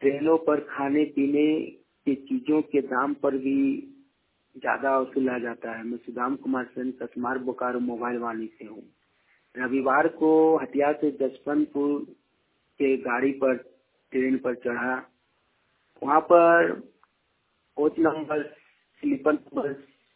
ट्रेनों पर खाने पीने की चीजों के दाम पर भी ज्यादा वसूला जाता है। मैं सुदाम कुमार सेन कस्मार बोकारो मोबाइल वाणी से हूँ। रविवार को हटिया से जसवंतपुर के गाड़ी पर ट्रेन पर चढ़ा। वहाँ पर coach number sleeper number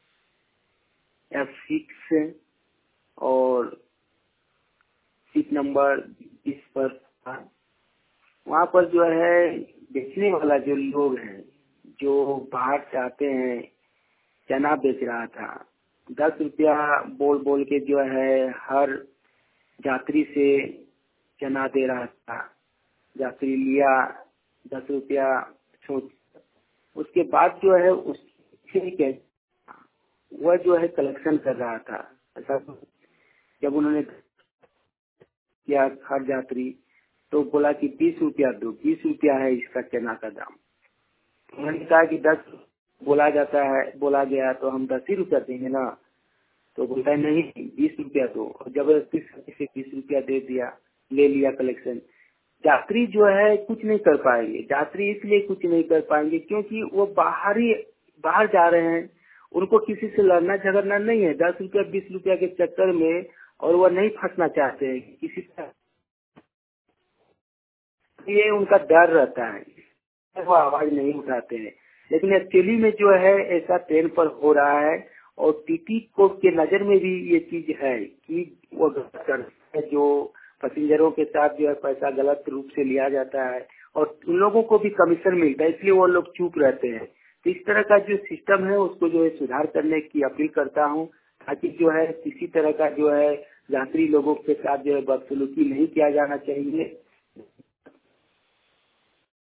F6 और सीट नंबर 20 पर था। वहाँ पर जो है बेचने वाला जो लोग हैं, जो बाहर से आते हैं, चना बेच रहा था। 10 रुपया बोल बोल के जो है हर यात्री से चना दे रहा था। यात्री लिया 10 रुपया छूट। उसके बाद जो है उसके वह जो है कलेक्शन कर रहा था। ऐसा जब उन्होंने किया हर यात्री तो बोला कि 20 रुपया दो, 20 रुपया है इसका चना का दाम। उन्होंने कहा कि 10 बोला गया तो हम 10 ही रुपया देंगे ना। तो बोलता है नहीं 20 रुपया दो, और जबरदस्ती से 20 रुपया दे दिया, ले लिया कलेक्शन। यात्री जो है कुछ नहीं कर पाएंगे। यात्री इसलिए कुछ नहीं कर पाएंगे क्योंकि वो बाहर जा रहे हैं, उनको किसी से लड़ना झगड़ना नहीं है। 10 रुपया 20 रुपया के चक्कर में, और वो नहीं फंसना चाहते हैं किसी से, ये उनका डर रहता है, वो आवाज नहीं उठाते हैं। लेकिन एक्चुअली में जो है ऐसा ट्रेन पर हो रहा है, और टीटी को के नजर में भी ये चीज है कि वो गलत करते हैं। जो पैसेंजरों के साथ जो है पैसा गलत रूप से लिया जाता है, और उन लोगों को भी कमीशन मिलता है, इसलिए वो लोग चुप रहते हैं। तो इस तरह का जो सिस्टम है उसको जो है सुधार करने की अपील करता हूँ, ताकि जो है किसी तरह का जो है यात्री लोगों के साथ जो है बदसलूकी नहीं किया जाना चाहिए।